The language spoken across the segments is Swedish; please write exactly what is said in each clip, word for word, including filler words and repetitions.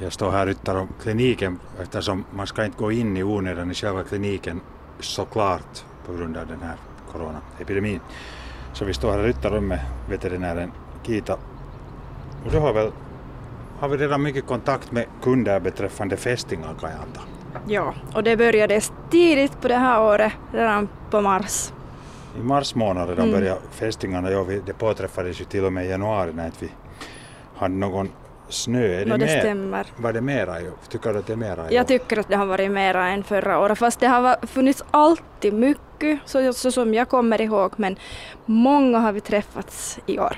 Jag står här utanför kliniken eftersom man ska inte gå in i onödan i själva kliniken såklart på grund av den här coronaepidemin. Så vi står här utanför med veterinären Kita. Och då har, väl, har vi redan mycket kontakt med kunder beträffande fästingar, kan jag anta. Ja, och det började tidigt på det här året, redan på mars. I mars månad redan Mm. började fästingarna. Ja, vi, det påträffades ju till och med i januari när vi hade någon snö. Är det, No, det mer, stämmer. var det mera? Tycker du att det är mera? Jag tycker att det har varit mera än förra året, fast det har va- funnits alltid mycket, så, så som jag kommer ihåg, men många har vi träffats i år.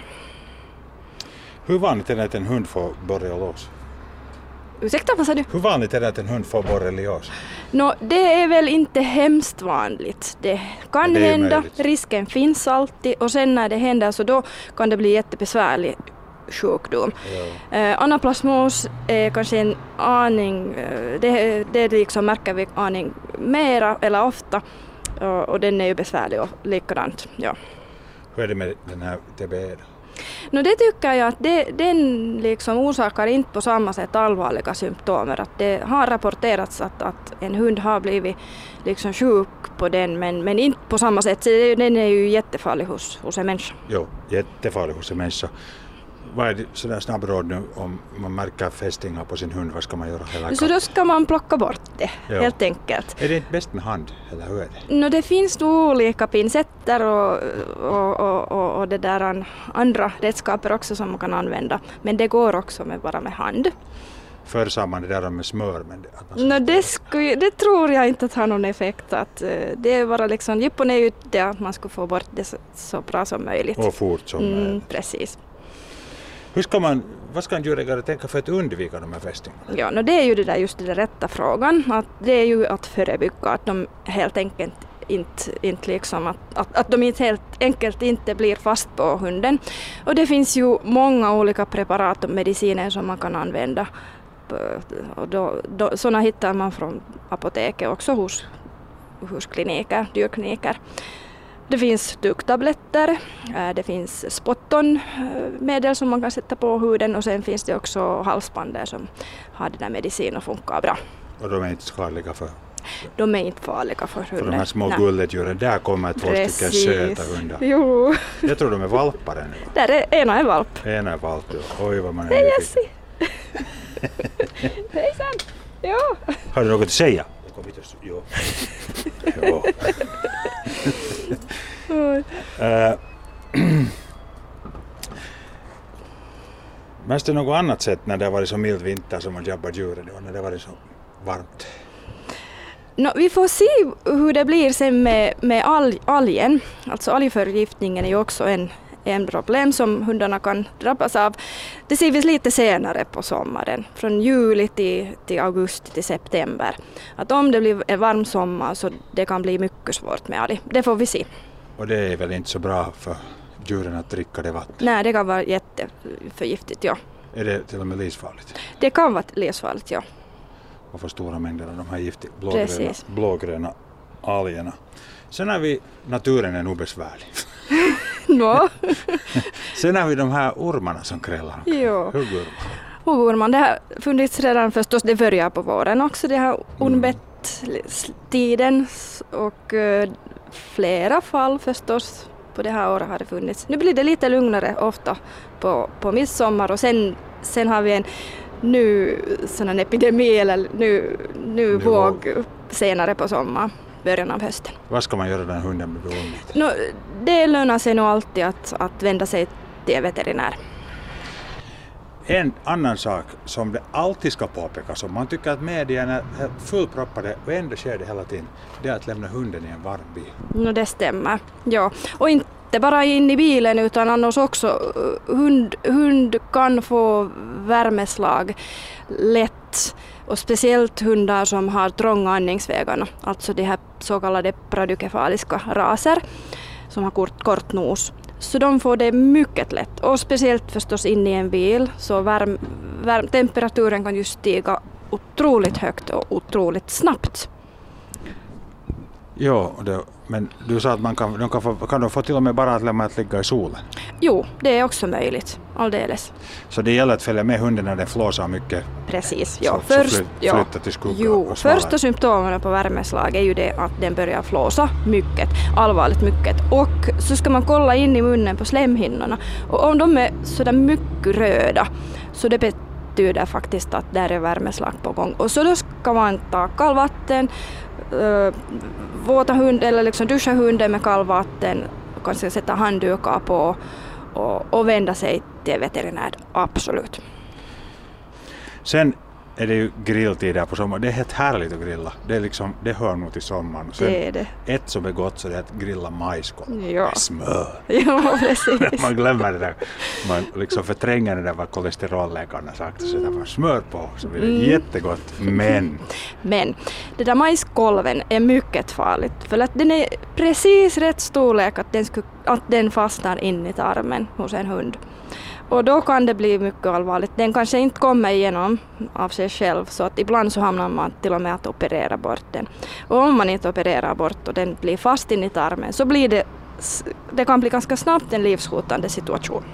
Hur vanligt är det att en hund får borrelios? Ursäkta, vad sa du? Hur vanligt är det att en hund får borrelios? Nå, det är väl inte hemskt vanligt. Det kan Men det är hända, möjligt. risken finns alltid, och sen när det händer så då kan det bli jättebesvärlig sjukdom. Ja. Eh, anaplasmos är kanske en aning, eh, det, det liksom märker vi aning mera eller ofta, och, och den är ju besvärlig och likadant. Ja. Hur är det med den här T B E då? No, det tycker jag att det, den liksom orsakar inte på samma sätt allvarliga symptomer. Att det har rapporterats att, att en hund har blivit liksom sjuk på den, men, men inte på samma sätt. Så det, den är ju jättefarlig hos, hos en människa. Jo, jättefarlig hos en människa. Vad är det sådär snabbråd nu om man märker fästingar på sin hund? Vad ska man göra? Eller Så då ska man plocka bort det, Ja. helt enkelt. Är det inte bäst med hand, eller hur är det? No, det finns då olika pincetter och, och, och, och, och det där andra redskaper också som man kan använda. Men det går också med bara med hand. Förr sa man det där med smör, men det, att man ska- No, det, skulle, det tror jag inte att har någon effekt. Att, uh, det är bara liksom, jippon är ju det att man ska få bort det så, så bra som möjligt. och fort som... Mm, eh, precis. Hur ska man, vad ska en djurägare tänka för att undvika de här fästingarna? Ja, no, det är ju det där, just det där rätta frågan. Att det är ju att förebygga att de helt enkelt inte, inte liksom att, att, att de inte helt enkelt inte blir fast på hunden. Och det finns ju många olika preparat och mediciner som man kan använda. Och då, då, sådana hittar man från apoteket också hos, hos kliniker, djurkliniker. Det finns tugtabletter, det finns spot-on-medel som man kan sätta på huden, och sen finns det också halsband som har den här medicinen och funkar bra. Och de är inte skadliga för, De är inte farliga för för hunden. de här små Nej. gulledjuren. Där kommer två stycken Precis. söta hundar. Jo, Jag tror de är valpar ännu. där är ena är valp. En är valp. Oj, vad man är Hej nyfiken. Jessie! Hejsan! Ja. Har du något att säga? Jo. Jo. Uh, Men är det något annat sätt när det har varit så mild vinter som man jobbar djuren då, när det har varit så varmt? No, vi får se hur det blir sen med, med alg, algen. Alltså algförgiftningen är ju också en, en problem som hundarna kan drabbas av. Det ser vi lite senare på sommaren, från juli till, till augusti till september. Att om det blir en varm sommar så det kan bli mycket svårt med alg. Det får vi se. Och det är väl inte så bra för djuren att dricka det vattnet? Nej, det kan vara jätteförgiftigt, ja. Är det till och med livsfarligt? Det kan vara livsfarligt, ja. Och för stora mängder av de här giftiga blågröna, Precis. blågröna algerna. Sen har vi, naturen är nog besvärlig. No. Sen har vi de här ormarna som krällar. Jo. Huggormar. Huggormar, det har funnits redan förstås, det börjar på våren också, det här ormbett-tiden, och uh, flera fall förstås på det här året har det funnits. Nu blir det lite lugnare ofta på, på midsommar, och sen, sen har vi en nu sån en epidemi eller nu, nu, Nu våg senare på sommar, början av hösten. Vad ska man göra när hunden blir ormigt? No, det lönar sig nog alltid att, att vända sig till en veterinär. En annan sak som det alltid ska påpekas om, man tycker att medierna är fullproppade och ändå sker det hela tiden, det är att lämna hunden i en varm bil. No, det stämmer. Ja. Och inte bara in i bilen utan annars också. Hund, hund kan få värmeslag lätt, och speciellt hundar som har trånga andningsvägarna, alltså de här så kallade bradykefaliska raser som har kort, kort nos. Så de får det mycket lätt, och speciellt förstås in i en bil, så värm, värm, temperaturen kan ju stiga otroligt högt och otroligt snabbt. Ja, och det Men du sa att man kan, de kan, få, kan de få till och med bara att lämna att ligga i solen? Jo, det är också möjligt, alldeles. Så det gäller att följa med hunden när den flåsar mycket? Precis, ja. Så, Först, så flyt, ja. flytta till skugga Jo, och svalare. första symptomen på värmeslag är ju det att den börjar flåsa mycket, allvarligt mycket. Och så ska man kolla in i munnen på slemhinnorna. Och om de är sådär mycket röda så det betyder faktiskt att där är värmeslag på gång. Och så då ska man ta kallvatten, äh, våta hund eller liksom duscha hunden med kallvatten, kanske sätta handdukar på och, och vända sig till veterinär, absolut. Sen är det ju grilltider på sommaren. Det är helt härligt att grilla. Det, är liksom, det hör nog till sommaren. Sen Det är det. ett som är gott så det är att grilla majskolv Ja. med smör. Ja, precis. Man glömmer det där. Man liksom förtränger det där vad kolesterolläkarna sagt. Så sätter man smör på så blir det Mm. jättegott. Men Men det där majskolven är mycket farligt för att den är precis rätt storlek att den, skulle, att den fastnar in i tarmen hos en hund. Och då kan det bli mycket allvarligt. Den kanske inte kommer igenom av sig själv så att ibland så hamnar man till och med att operera bort den. Och om man inte opererar bort och den blir fast in i tarmen så blir det, det kan bli ganska snabbt en livshotande situation.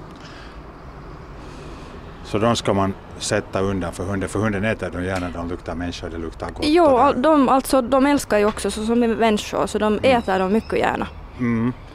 så de ska man sätta undan för hunden. För hunden äter de gärna, de luktar människa, det luktar gott. Jo, och där- de, alltså, de älskar ju också så som människor så de äter dem mycket gärna. Mm.